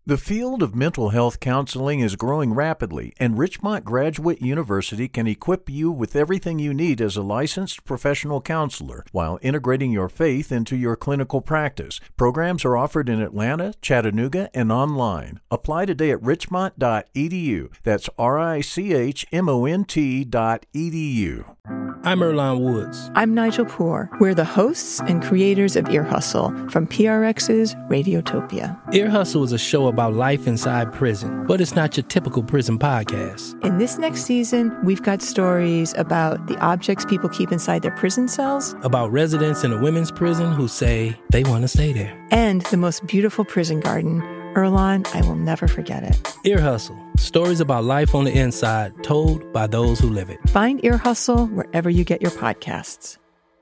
The field of mental health counseling is growing rapidly, and Richmont Graduate University can equip you with everything you need as a licensed professional counselor while integrating your faith into your clinical practice. Programs are offered in Atlanta, Chattanooga, and online. Apply today at richmont.edu. That's richmont.edu. I'm Earlonne Woods. I'm Nigel Poor. We're the hosts and creators of Ear Hustle from PRX's Radiotopia. Ear Hustle is a show about life inside prison, but it's not your typical prison podcast. In this next season, we've got stories about the objects people keep inside their prison cells, about residents in a women's prison who say they want to stay there, and the most beautiful prison garden. Earlonne, I will never forget it. Ear Hustle. Stories about life on the inside, told by those who live it. Find Ear Hustle wherever you get your podcasts.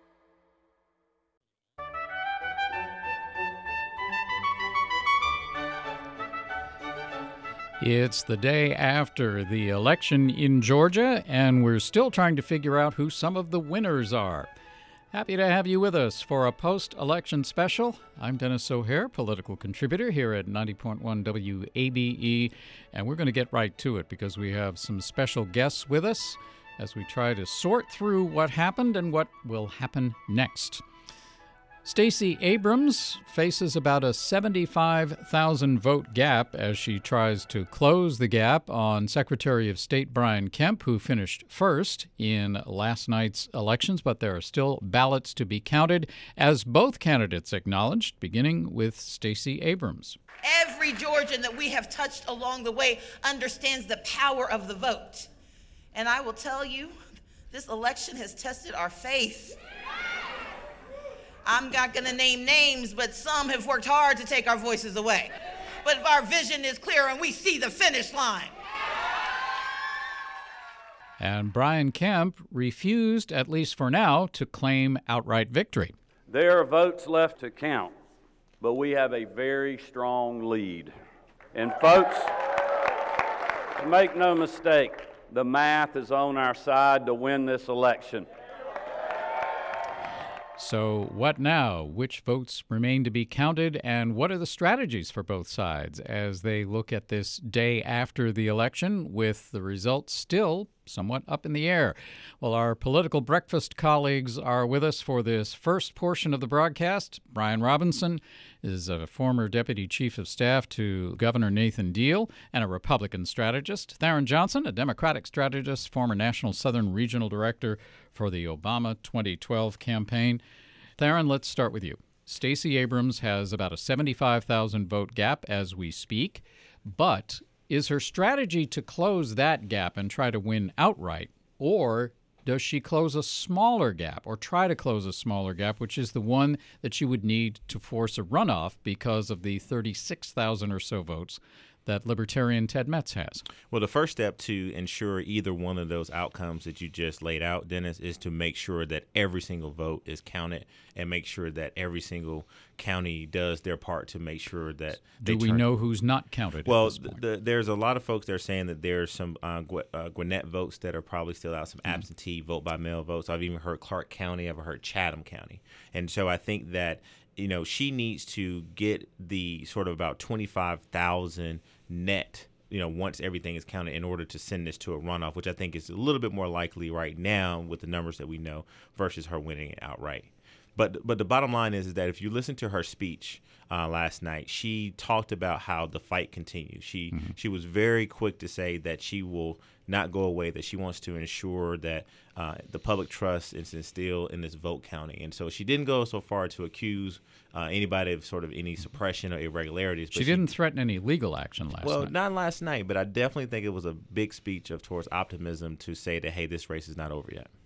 It's the day after the election in Georgia, and we're still trying to figure out who some of the winners are. Happy to have you with us for a post-election special. I'm Dennis O'Hare, political contributor here at 90.1 WABE, and we're going to get right to it because we have some special guests with us as we try to sort through what happened and what will happen next. Stacey Abrams faces about a 75,000 vote gap as she tries to close the gap on Secretary of State Brian Kemp, who finished first in last night's elections, but there are still ballots to be counted, as both candidates acknowledged, beginning with Stacey Abrams. Every Georgian that we have touched along the way understands the power of the vote. And I will tell you, this election has tested our faith. I'm not going to name names, but some have worked hard to take our voices away. But if our vision is clear and we see the finish line. And Brian Kemp refused, at least for now, to claim outright victory. There are votes left to count, but we have a very strong lead. And folks, make no mistake, the math is on our side to win this election. So what now? Which votes remain to be counted, and what are the strategies for both sides as they look at this day after the election with the results still somewhat up in the air? Well, our political breakfast colleagues are with us for this first portion of the broadcast. Brian Robinson is a former deputy chief of staff to Governor Nathan Deal and a Republican strategist. Theron Johnson, a Democratic strategist, former National Southern Regional Director for the Obama 2012 campaign. Theron, let's start with you. Stacey Abrams has about a 75,000 vote gap as we speak, but is her strategy to close that gap and try to win outright, or does she close a smaller gap or try to close a smaller gap, which is the one that she would need to force a runoff because of the 36,000 or so votes that Libertarian Ted Metz has? Well, the first step to ensure either one of those outcomes that you just laid out, Dennis, is to make sure that every single vote is counted and make sure that every single county does their part to make sure that Do we know who's not counted? Well, at this point? there's a lot of folks that are saying that there's some Gwinnett votes that are probably still out, some absentee vote by mail votes. I've even heard Clark County. I've heard Chatham County. And so I think that she needs to get the sort of about 25,000 net, once everything is counted in order to send this to a runoff, which I think is a little bit more likely right now with the numbers that we know versus her winning it outright. But the bottom line is that if you listen to her speech last night, she talked about how the fight continues. She was very quick to say that she will not go away, that she wants to ensure that the public trust is instilled in this vote counting. And so she didn't go so far to accuse anybody of sort of any suppression or irregularities. But she didn't threaten any legal action last night. Well, not last night, but I definitely think it was a big speech towards optimism to say that, hey, this race is not over yet.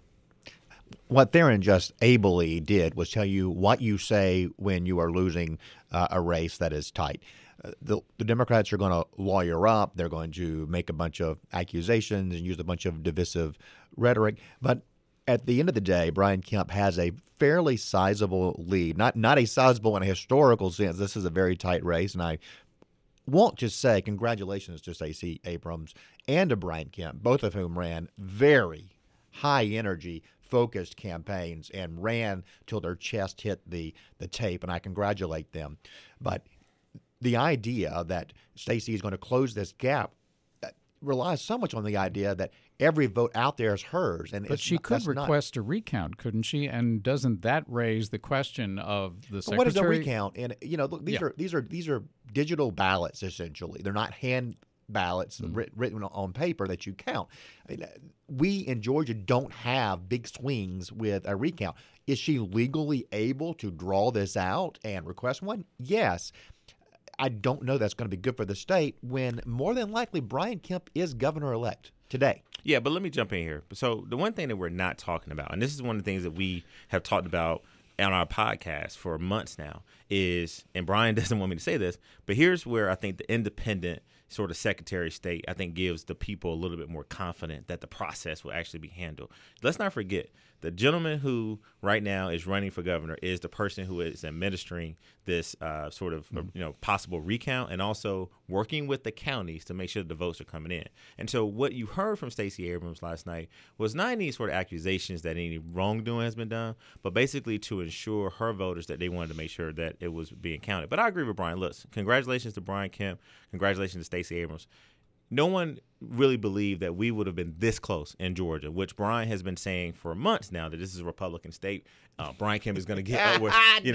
What Theron just ably did was tell you what you say when you are losing a race that is tight. The Democrats are going to lawyer up. They're going to make a bunch of accusations and use a bunch of divisive rhetoric. But at the end of the day, Brian Kemp has a fairly sizable lead. Not a sizable in a historical sense. This is a very tight race, and I won't just say congratulations to Stacey Abrams and to Brian Kemp, both of whom ran very high-energy, focused campaigns and ran till their chest hit the tape, and I congratulate them. But the idea that Stacey is going to close this gap relies so much on the idea that every vote out there is hers. But she could request a recount, couldn't she? And doesn't that raise the question of the secretary? What is a recount? And look, these are digital ballots essentially. They're not hand ballots written on paper that you count. We in Georgia don't have big swings with a recount. Is she legally able to draw this out and request one? Yes. I don't know that's going to be good for the state when more than likely Brian Kemp is governor-elect today. Yeah, but let me jump in here. So the one thing that we're not talking about, and this is one of the things that we have talked about on our podcast for months now, is, and Brian doesn't want me to say this, but here's where I think the independent sort of Secretary of State, I think, gives the people a little bit more confident that the process will actually be handled. Let's not forget, the gentleman who right now is running for governor is the person who is administering this sort of possible recount and also working with the counties to make sure that the votes are coming in. And so what you heard from Stacey Abrams last night was not any sort of accusations that any wrongdoing has been done, but basically to ensure her voters that they wanted to make sure that it was being counted. But I agree with Brian. Look, congratulations to Brian Kemp. Congratulations to Stacey Abrams. No one really believed that we would have been this close in Georgia, which Brian has been saying for months now that this is a Republican state. Brian Kemp is going to get upwards.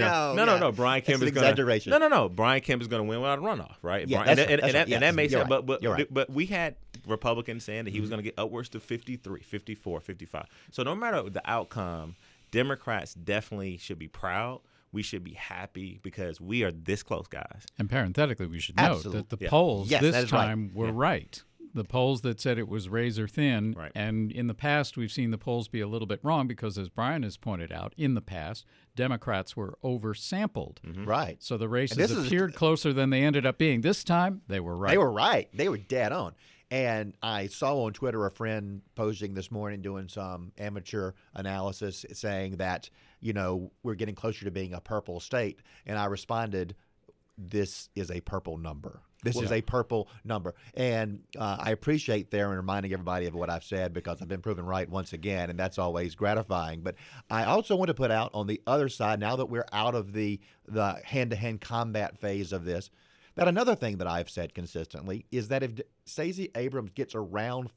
No. Brian Kemp is going to. No. Brian Kemp is going to win without a runoff, right? Yeah, and that makes sense. Right. But we had Republicans saying that he was going to get upwards to 53, 54, 55. So no matter the outcome, Democrats definitely should be proud. We should be happy because we are this close, guys. And parenthetically, we should note that the polls this time were right. The polls that said it was razor thin, right. And in the past, we've seen the polls be a little bit wrong because, as Brian has pointed out, in the past, Democrats were oversampled. Mm-hmm. Right. So the races appeared closer than they ended up being. This time, they were right. They were right. They were dead on. And I saw on Twitter a friend posting this morning doing some amateur analysis saying that, we're getting closer to being a purple state. And I responded, this is a purple number. This is a purple number. And I appreciate Theron reminding everybody of what I've said because I've been proven right once again, and that's always gratifying. But I also want to put out on the other side, now that we're out of the hand-to-hand combat phase of this, that another thing that I've said consistently is that if Stacey Abrams gets around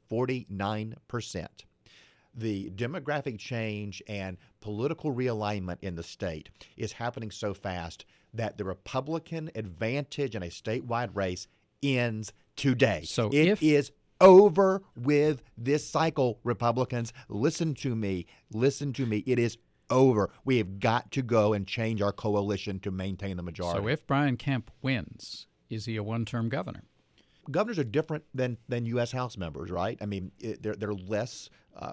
49%, the demographic change and political realignment in the state is happening so fast that the Republican advantage in a statewide race ends today. So it is over with this cycle, Republicans. Listen to me. It is over. We have got to go and change our coalition to maintain the majority. So if Brian Kemp wins, is he a one-term governor? Governors are different than U.S. House members, right? I mean, they're less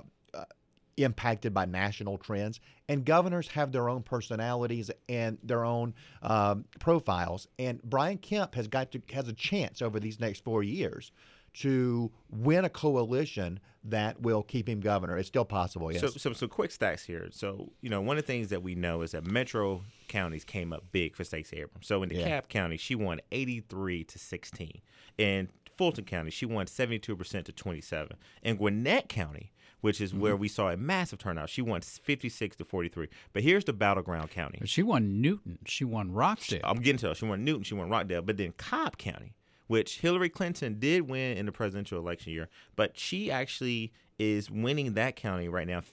impacted by national trends, and governors have their own personalities and their own profiles. And Brian Kemp has a chance over these next 4 years to win a coalition that will keep him governor. It's still possible, yes. So quick stats here. So, one of the things that we know is that metro counties came up big for Stacey Abrams. So in DeKalb County, she won 83-16. In Fulton County, she won 72% to 27. In Gwinnett County, which is where we saw a massive turnout, she won 56-43. But here's the battleground county. She won Newton. She won Rockdale. I'm getting to her. She won Newton. She won Rockdale. But then Cobb County, which Hillary Clinton did win in the presidential election year, but she actually is winning that county right now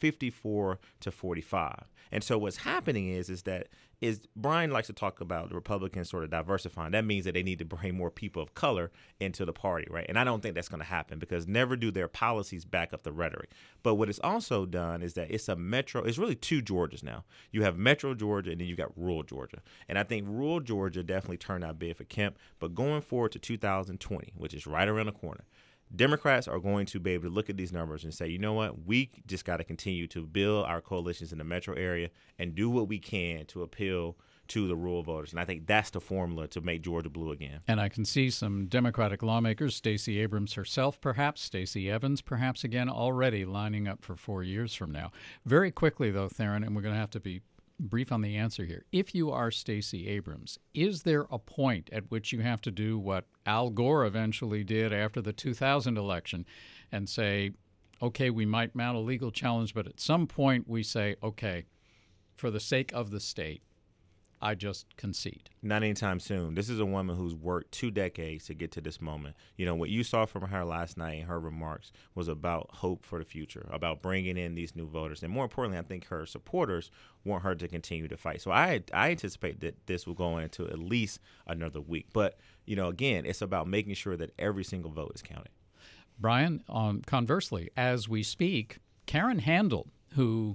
54-45. And so what's happening is Brian likes to talk about the Republicans sort of diversifying. That means that they need to bring more people of color into the party, right? And I don't think that's going to happen because never do their policies back up the rhetoric. But what it's also done is that it's really two Georgias now. You have Metro Georgia and then you got rural Georgia. And I think rural Georgia definitely turned out big for Kemp. But going forward to 2020, which is right around the corner, Democrats are going to be able to look at these numbers and say, you know what, we just got to continue to build our coalitions in the metro area and do what we can to appeal to the rural voters. And I think that's the formula to make Georgia blue again. And I can see some Democratic lawmakers, Stacey Abrams herself perhaps, Stacey Evans perhaps again, already lining up for 4 years from now. Very quickly, though, Theron, and we're going to have to be brief on the answer here. If you are Stacey Abrams, is there a point at which you have to do what Al Gore eventually did after the 2000 election and say, okay, we might mount a legal challenge, but at some point we say, okay, for the sake of the state, I just concede. Not anytime soon. This is a woman who's worked 2 decades to get to this moment. You know, what you saw from her last night in her remarks was about hope for the future, about bringing in these new voters. And more importantly, I think her supporters want her to continue to fight. So I anticipate that this will go into at least another week. But, you know, again, it's about making sure that every single vote is counted. Brian, conversely, as we speak, Karen Handel, who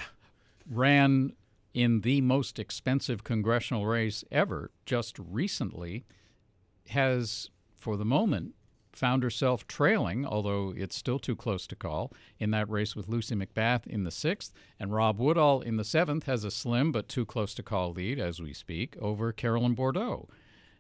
ran in the most expensive congressional race ever just recently, has, for the moment, found herself trailing, although it's still too close to call, in that race with Lucy McBath in the 6th. And Rob Woodall in the 7th has a slim but too close to call lead, as we speak, over Carolyn Bourdeaux.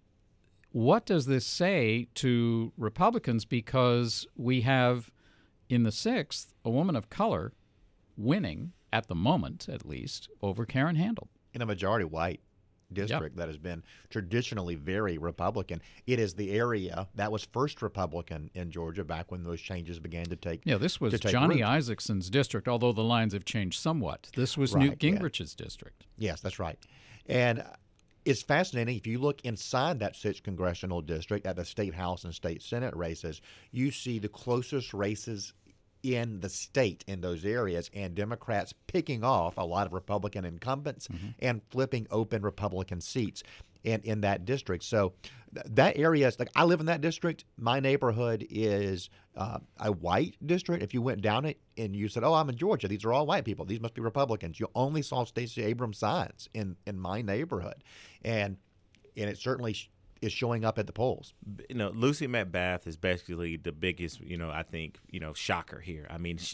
What does this say to Republicans? Because we have, in the 6th, a woman of color winning, at the moment at least, over Karen Handel. In a majority white district that has been traditionally very Republican. It is the area that was first Republican in Georgia back when those changes began to take Yeah, this was Johnny Isaacson's district, although the lines have changed somewhat. This was Newt Gingrich's district. Yes, that's right. And it's fascinating. If you look inside that 6th congressional district at the state house and state senate races, you see the closest races in the state in those areas, and Democrats picking off a lot of Republican incumbents and flipping open Republican seats in that district. So that area is like, I live in that district. My neighborhood is a white district. If you went down it and you said, oh, I'm in Georgia, these are all white people, these must be Republicans, you only saw Stacey Abrams signs in my neighborhood. And it certainly is showing up at the polls. You know, Lucy McBath is basically the biggest, I think, shocker here. I mean,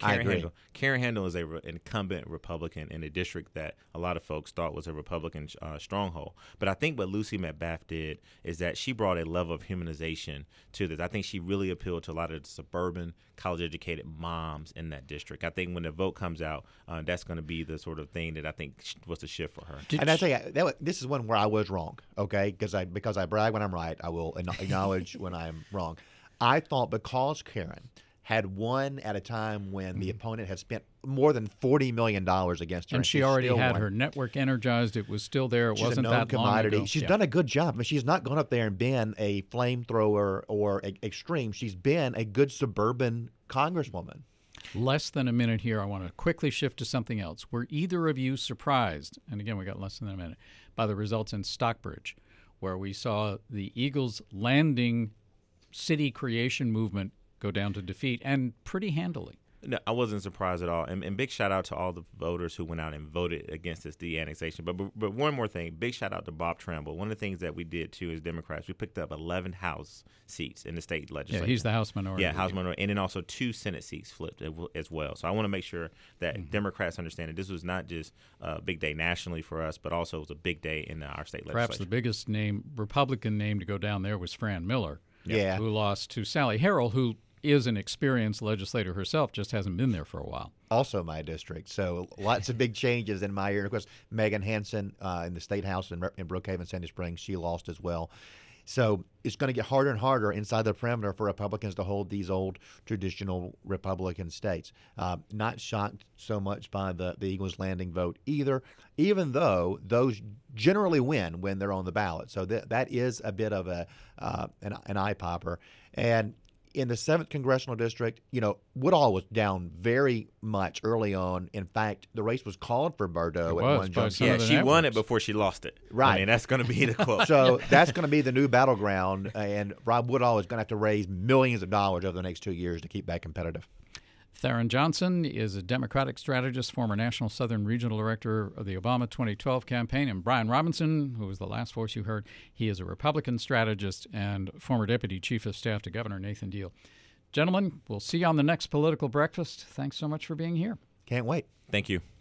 Karen Handel is an incumbent Republican in a district that a lot of folks thought was a Republican stronghold. But I think what Lucy McBath did is that she brought a level of humanization to this. I think she really appealed to a lot of the suburban, college-educated moms in that district. I think when the vote comes out, that's going to be the sort of thing that I think was the shift for her. And I tell you, this is one where I was wrong, okay? Because I brag when I'm right, I will acknowledge when I'm wrong. I thought because Karen had won at a time when the opponent had spent more than $40 million against her. And she already had her network energized. It was still there. It wasn't that commodity. Long ago. She's done a good job. I mean, she's not gone up there and been a flamethrower or extreme. She's been a good suburban congresswoman. Less than a minute here. I want to quickly shift to something else. Were either of you surprised, and again, we got less than a minute, by the results in Stockbridge, where we saw the Eagles Landing city creation movement go down to defeat, and pretty handily? No, I wasn't surprised at all. And big shout out to all the voters who went out and voted against this de-annexation. But one more thing, big shout out to Bob Trimble. One of the things that we did, too, as Democrats, we picked up 11 House seats in the state legislature. Yeah, he's the House minority. Yeah, House minority. And then also 2 Senate seats flipped as well. So I want to make sure that Democrats understand that this was not just a big day nationally for us, but also it was a big day in our state legislature. Perhaps the biggest Republican name to go down there was Fran Miller, who lost to Sally Harrell, who is an experienced legislator herself, just hasn't been there for a while. Also my district. So lots of big changes in my area. Of course, Megan Hansen in the State House in Brookhaven, Sandy Springs, she lost as well. So it's going to get harder and harder inside the perimeter for Republicans to hold these old traditional Republican states. Not shocked so much by the Eagles Landing vote either, even though those generally win when they're on the ballot. So that is a bit of an eye-popper. And in the 7th Congressional District, Woodall was down very much early on. In fact, the race was called for Bourdeaux at one junction. Yeah, she won it before she lost it. Right. I mean, that's going to be the quote. So that's going to be the new battleground, and Rob Woodall is going to have to raise millions of dollars over the next 2 years to keep that competitive. Theron Johnson is a Democratic strategist, former National Southern Regional Director of the Obama 2012 campaign. And Brian Robinson, who was the last voice you heard, he is a Republican strategist and former Deputy Chief of Staff to Governor Nathan Deal. Gentlemen, we'll see you on the next Political Breakfast. Thanks so much for being here. Can't wait. Thank you.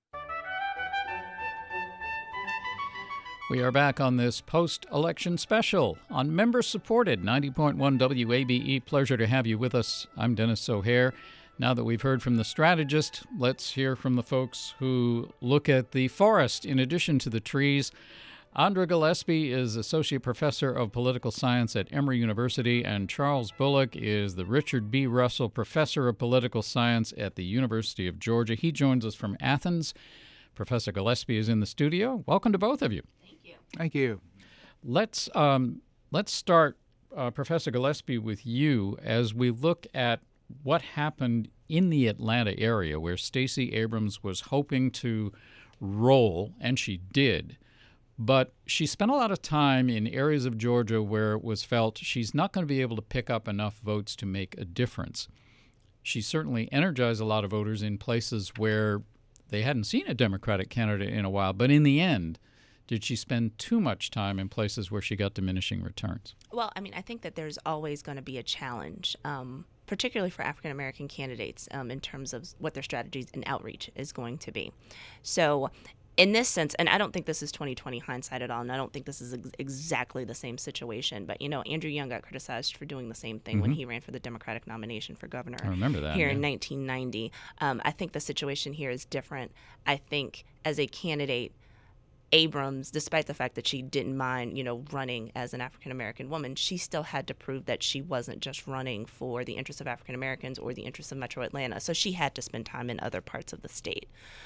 We are back on this post-election special on member-supported 90.1 WABE. Pleasure to have you with us. I'm Dennis O'Hare. Now that we've heard from the strategist, let's hear from the folks who look at the forest in addition to the trees. Andra Gillespie is Associate Professor of Political Science at Emory University, and Charles Bullock is the Richard B. Russell Professor of Political Science at the University of Georgia. He joins us from Athens. Professor Gillespie is in the studio. Welcome to both of you. Thank you. Let's start, Professor Gillespie, with you as we look at what happened in the Atlanta area where Stacey Abrams was hoping to roll, and she did. But she spent a lot of time in areas of Georgia where it was felt she's not going to be able to pick up enough votes to make a difference. She certainly energized a lot of voters in places where they hadn't seen a Democratic candidate in a while. But in the end, did she spend too much time in places where she got diminishing returns? Well, I mean, I think that there's always going to be a challenge, particularly for African-American candidates in terms of what their strategies and outreach is going to be. So in this sense, and I don't think this is 2020 hindsight at all, and I don't think this is exactly the same situation, but, Andrew Young got criticized for doing the same thing when he ran for the Democratic nomination for governor I remember that, here in 1990. I think the situation here is different. I think as a candidate, Abrams, despite the fact that she didn't mind, running as an African-American woman, she still had to prove that she wasn't just running for the interests of African-Americans or the interests of Metro Atlanta. So she had to spend time in other parts of the state.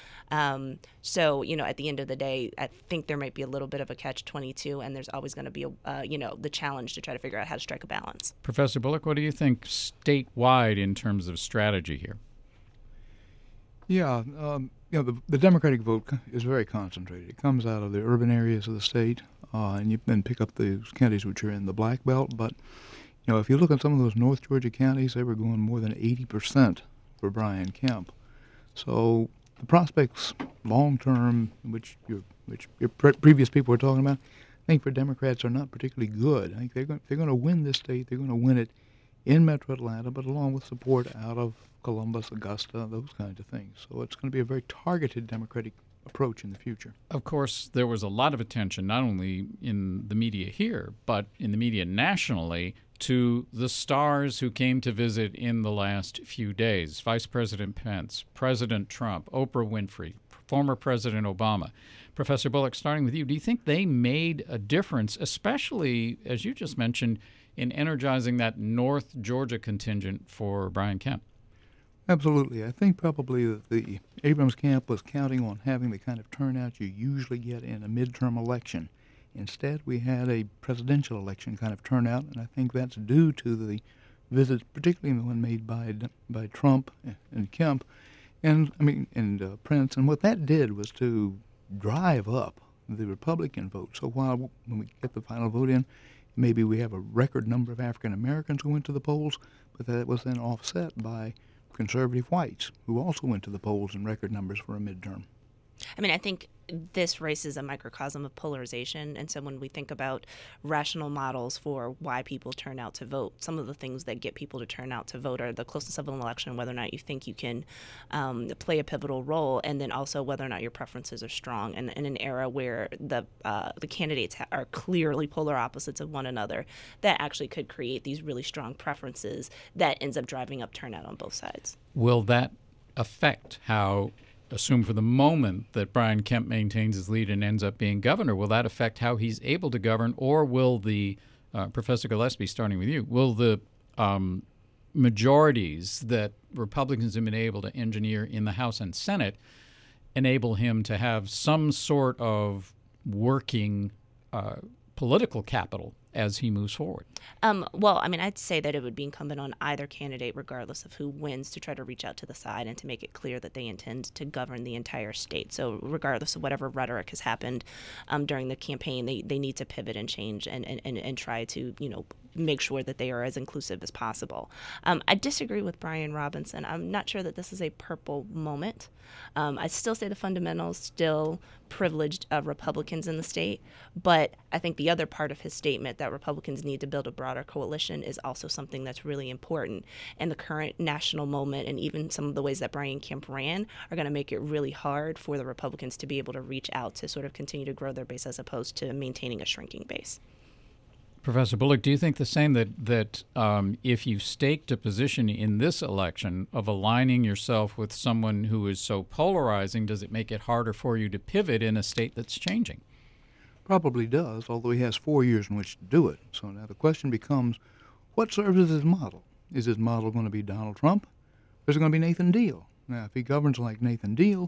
So, at the end of the day, I think there might be a little bit of a catch-22, and there's always going to be, the challenge to try to figure out how to strike a balance. Professor Bullock, what do you think statewide in terms of strategy here? Yeah, the Democratic vote is very concentrated. It comes out of the urban areas of the state, and you then pick up those counties which are in the Black Belt. But, if you look at some of those North Georgia counties, they were going more than 80% for Brian Kemp. So the prospects long-term, which your previous people were talking about, I think for Democrats are not particularly good. I think they're going to win this state. They're going to win it in Metro Atlanta, but along with support out of Columbus, Augusta, those kinds of things. So it's going to be a very targeted Democratic approach in the future. Of course, there was a lot of attention, not only in the media here, but in the media nationally, to the stars who came to visit in the last few days. Vice President Pence, President Trump, Oprah Winfrey, former President Obama. Professor Bullock, starting with you, do you think they made a difference, especially, as you just mentioned, in energizing that North Georgia contingent for Brian Kemp? Absolutely. I think probably that the Abrams camp was counting on having the kind of turnout you usually get in a midterm election. Instead, we had a presidential election kind of turnout, and I think that's due to the visits, particularly the one made by Trump and Kemp, and Pence. And what that did was to drive up the Republican vote. So while when we get the final vote in, maybe we have a record number of African Americans who went to the polls, but that was then offset by conservative whites who also went to the polls in record numbers for a midterm. I think this race is a microcosm of polarization, and so when we think about rational models for why people turn out to vote, some of the things that get people to turn out to vote are the closeness of an election, whether or not you think you can play a pivotal role, and then also whether or not your preferences are strong. And in an era where the candidates are clearly polar opposites of one another, that actually could create these really strong preferences that ends up driving up turnout on both sides. Will that affect how, assume for the moment that Brian Kemp maintains his lead and ends up being governor, will that affect how he's able to govern, or will the, Professor Gillespie, starting with you, will the majorities that Republicans have been able to engineer in the House and Senate enable him to have some sort of working political capital as he moves forward? I'd say that it would be incumbent on either candidate, regardless of who wins, to try to reach out to the side and to make it clear that they intend to govern the entire state. So regardless of whatever rhetoric has happened during the campaign, they need to pivot and change and try to, make sure that they are as inclusive as possible. I disagree with Brian Robinson. I'm not sure that this is a purple moment. I still say the fundamentals still privileged Republicans in the state, but I think the other part of his statement that Republicans need to build a broader coalition is also something that's really important. And the current national moment and even some of the ways that Brian Kemp ran are going to make it really hard for the Republicans to be able to reach out to sort of continue to grow their base as opposed to maintaining a shrinking base. Professor Bullock, do you think the same, that if you staked a position in this election of aligning yourself with someone who is so polarizing, does it make it harder for you to pivot in a state that's changing? Probably does, although he has 4 years in which to do it. So now the question becomes, what serves as his model? Is his model going to be Donald Trump, or is it going to be Nathan Deal? Now, if he governs like Nathan Deal,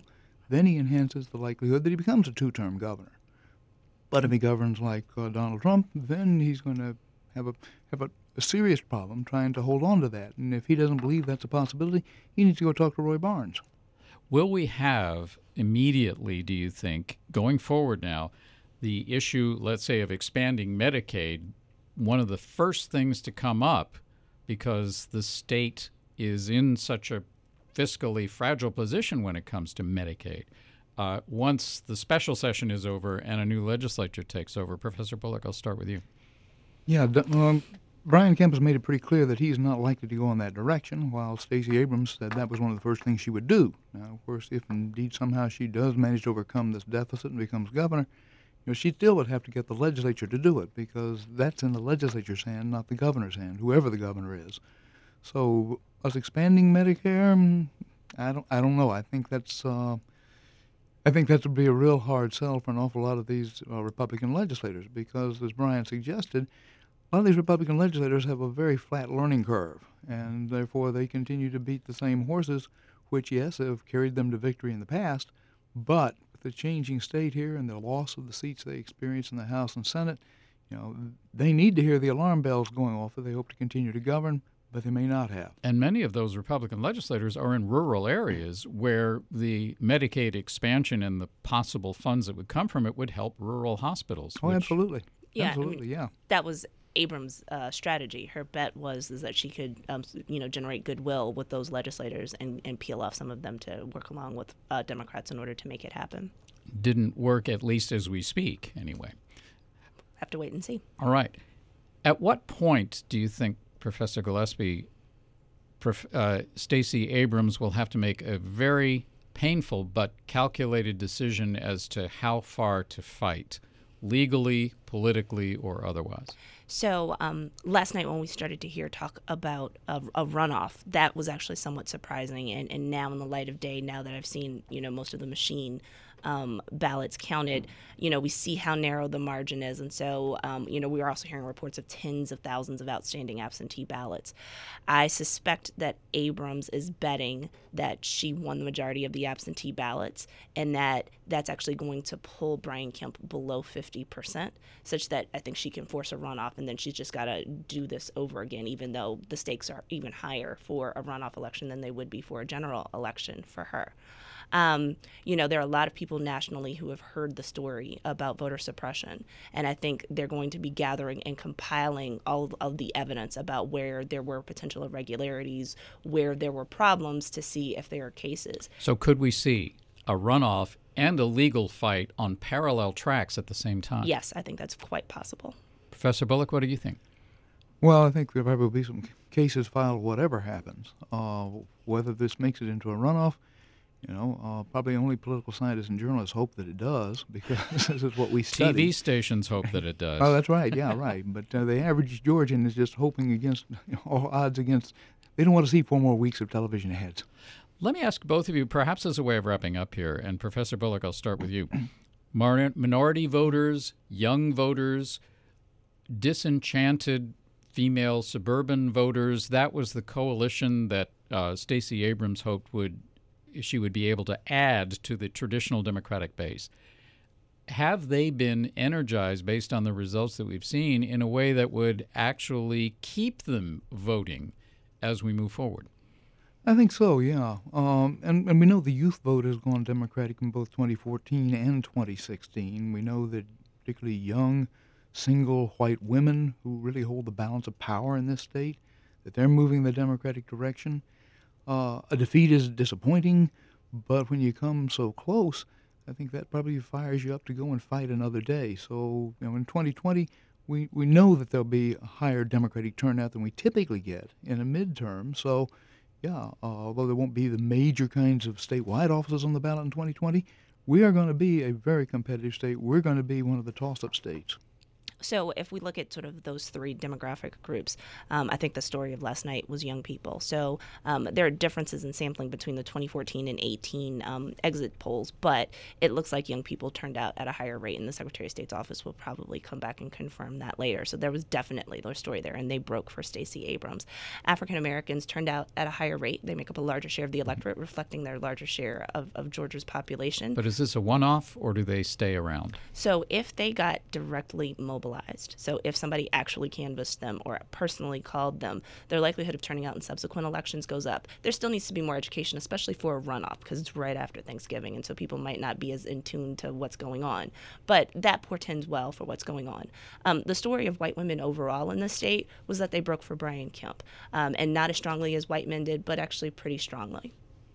then he enhances the likelihood that he becomes a two-term governor. But if he governs like Donald Trump, then he's going to have a serious problem trying to hold on to that. And if he doesn't believe that's a possibility, he needs to go talk to Roy Barnes. Will we have immediately, do you think, going forward now, the issue, let's say, of expanding Medicaid, one of the first things to come up, because the state is in such a fiscally fragile position when it comes to Medicaid? Once the special session is over and a new legislature takes over, Professor Bullock, I'll start with you. Yeah, Brian Kemp has made it pretty clear that he's not likely to go in that direction, while Stacey Abrams said that was one of the first things she would do. Now, of course, if indeed somehow she does manage to overcome this deficit and becomes governor, she still would have to get the legislature to do it, because that's in the legislature's hand, not the governor's hand, whoever the governor is. So, us expanding Medicare, I don't know. I think that would be a real hard sell for an awful lot of these Republican legislators, because, as Brian suggested, a lot of these Republican legislators have a very flat learning curve, and therefore they continue to beat the same horses, which, yes, have carried them to victory in the past, but with the changing state here and the loss of the seats they experience in the House and Senate, they need to hear the alarm bells going off if they hope to continue to govern, but they may not have. And many of those Republican legislators are in rural areas where the Medicaid expansion and the possible funds that would come from it would help rural hospitals. Oh, absolutely. Yeah, absolutely, yeah. That was Abrams' strategy. Her bet was that she could, generate goodwill with those legislators and peel off some of them to work along with Democrats in order to make it happen. Didn't work, at least as we speak, anyway. Have to wait and see. All right. At what point do you think, Professor Gillespie, Stacey Abrams will have to make a very painful but calculated decision as to how far to fight, legally, politically, or otherwise? So last night when we started to hear talk about a runoff, that was actually somewhat surprising. And now in the light of day, now that I've seen, most of the machine ballots counted, we see how narrow the margin is. And so, we are also hearing reports of tens of thousands of outstanding absentee ballots. I suspect that Abrams is betting that she won the majority of the absentee ballots, and that's actually going to pull Brian Kemp below 50%, such that I think she can force a runoff, and then she's just got to do this over again, even though the stakes are even higher for a runoff election than they would be for a general election for her. There are a lot of people nationally who have heard the story about voter suppression, and I think they're going to be gathering and compiling all of the evidence about where there were potential irregularities, where there were problems, to see if there are cases. So could we see a runoff and a legal fight on parallel tracks at the same time? Yes, I think that's quite possible. Professor Bullock, what do you think? Well, I think there probably will be some cases filed whatever happens. Whether this makes it into a runoff, probably only political scientists and journalists hope that it does, because this is what we study. TV stations hope that it does. Oh, that's right. Yeah, right. But the average Georgian is just hoping against all odds against. They don't want to see 4 more weeks of television ahead. Let me ask both of you, perhaps as a way of wrapping up here, and Professor Bullock, I'll start with you. Minority voters, young voters, disenchanted female suburban voters, that was the coalition that Stacey Abrams hoped she would be able to add to the traditional Democratic base. Have they been energized based on the results that we've seen in a way that would actually keep them voting as we move forward? I think so, yeah. And we know the youth vote has gone Democratic in both 2014 and 2016. We know that particularly young, single white women who really hold the balance of power in this state, that they're moving the Democratic direction. A defeat is disappointing, but when you come so close, I think that probably fires you up to go and fight another day. So, in 2020, we know that there'll be a higher Democratic turnout than we typically get in a midterm. So, yeah, although there won't be the major kinds of statewide offices on the ballot in 2020, we are going to be a very competitive state. We're going to be one of the toss-up states. So if we look at sort of those three demographic groups, I think the story of last night was young people. So there are differences in sampling between the 2014 and 18 exit polls, but it looks like young people turned out at a higher rate, and the Secretary of State's office will probably come back and confirm that later. So there was definitely their story there, and they broke for Stacey Abrams. African Americans turned out at a higher rate. They make up a larger share of the electorate, reflecting their larger share of Georgia's population. But is this a one-off, or do they stay around? So if they got directly mobilized, so if somebody actually canvassed them or personally called them, their likelihood of turning out in subsequent elections goes up. There still needs to be more education, especially for a runoff, because it's right after Thanksgiving, and so people might not be as in tune to what's going on. But that portends well for what's going on. The story of white women overall in the state was that they broke for Brian Kemp, and not as strongly as white men did, but actually pretty strongly.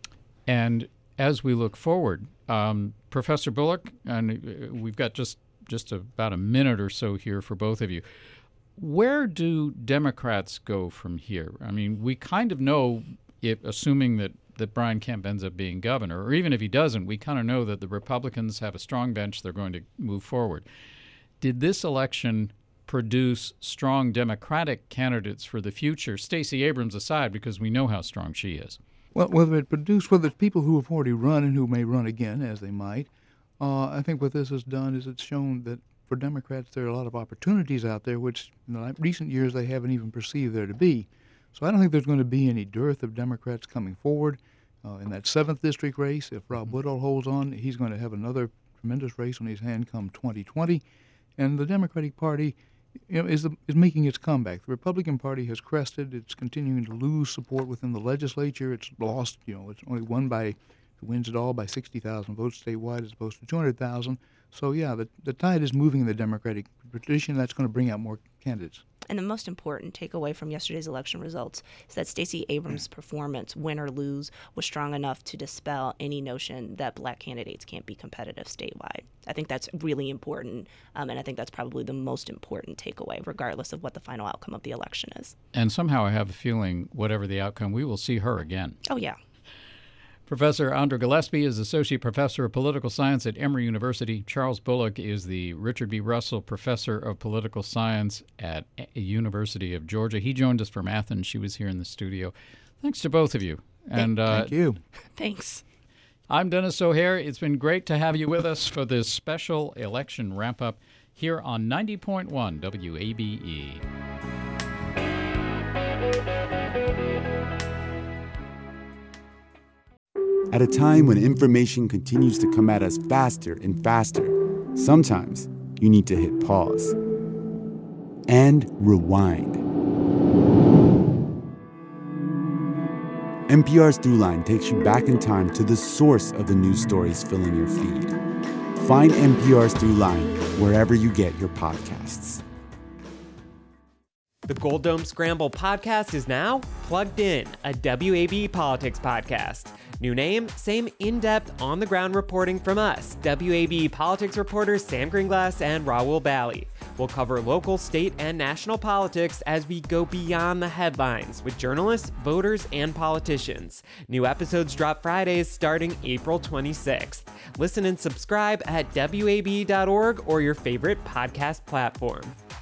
And as we look forward, Professor Bullock, and we've got just about a minute or so here for both of you. Where do Democrats go from here? I mean, we kind of know, assuming that Brian Kemp ends up being governor, or even if he doesn't, we kind of know that the Republicans have a strong bench. They're going to move forward. Did this election produce strong Democratic candidates for the future, Stacey Abrams aside, because we know how strong she is? Well, whether it's people who have already run and who may run again, as they might, I think what this has done is it's shown that for Democrats there are a lot of opportunities out there which in recent years they haven't even perceived there to be. So I don't think there's going to be any dearth of Democrats coming forward. In that 7th district race, if Rob Woodall holds on, he's going to have another tremendous race on his hand come 2020. And the Democratic Party is making its comeback. The Republican Party has crested. It's continuing to lose support within the legislature. It's lost, it's only wins it all by 60,000 votes statewide as opposed to 200,000. So, yeah, the tide is moving in the Democratic tradition. That's going to bring out more candidates. And the most important takeaway from yesterday's election results is that Stacey Abrams' performance, win or lose, was strong enough to dispel any notion that black candidates can't be competitive statewide. I think that's really important, and I think that's probably the most important takeaway, regardless of what the final outcome of the election is. And somehow I have a feeling, whatever the outcome, we will see her again. Oh, yeah. Professor Andra Gillespie is Associate Professor of Political Science at Emory University. Charles Bullock is the Richard B. Russell Professor of Political Science at University of Georgia. He joined us from Athens. She was here in the studio. Thanks to both of you. And thank you. Thanks. I'm Dennis O'Hare. It's been great to have you with us for this special election wrap-up here on 90.1 WABE. At a time when information continues to come at us faster and faster, sometimes you need to hit pause and rewind. NPR's Throughline takes you back in time to the source of the news stories filling your feed. Find NPR's Throughline wherever you get your podcasts. The Gold Dome Scramble podcast is now Plugged In, a WAB politics podcast. New name, same in-depth, on-the-ground reporting from us, WAB politics reporters Sam Greenglass and Raul Bally. We'll cover local, state, and national politics as we go beyond the headlines with journalists, voters, and politicians. New episodes drop Fridays starting April 26th. Listen and subscribe at WAB.org or your favorite podcast platform.